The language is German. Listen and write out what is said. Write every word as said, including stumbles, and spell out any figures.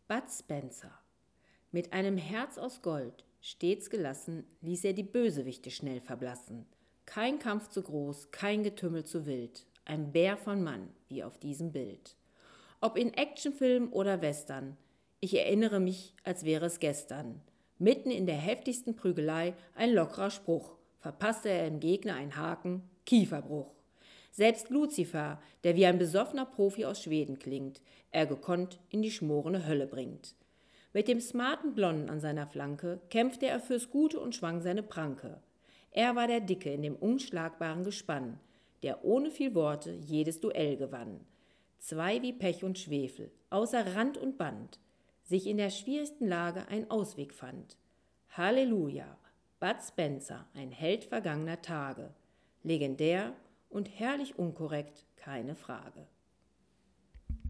Bud Spencer. Mit einem Herz aus Gold, stets gelassen, ließ er die Bösewichte schnell verblassen. Kein Kampf zu groß, kein Getümmel zu wild, ein Bär von Mann, wie auf diesem Bild. Ob in Actionfilm oder Western, ich erinnere mich, als wäre es gestern. Mitten in der heftigsten Prügelei ein lockerer Spruch, verpasste er dem Gegner einen Haken, Kieferbruch. Selbst Lucifer, der wie ein besoffener Profi aus Schweden klingt, er gekonnt in die schmorene Hölle bringt. Mit dem smarten Blonden an seiner Flanke kämpfte er fürs Gute und schwang seine Pranke. Er war der Dicke in dem unschlagbaren Gespann, der ohne viel Worte jedes Duell gewann. Zwei wie Pech und Schwefel, außer Rand und Band, sich in der schwierigsten Lage ein Ausweg fand. Halleluja, Bud Spencer, ein Held vergangener Tage, legendär und herrlich unkorrekt, keine Frage.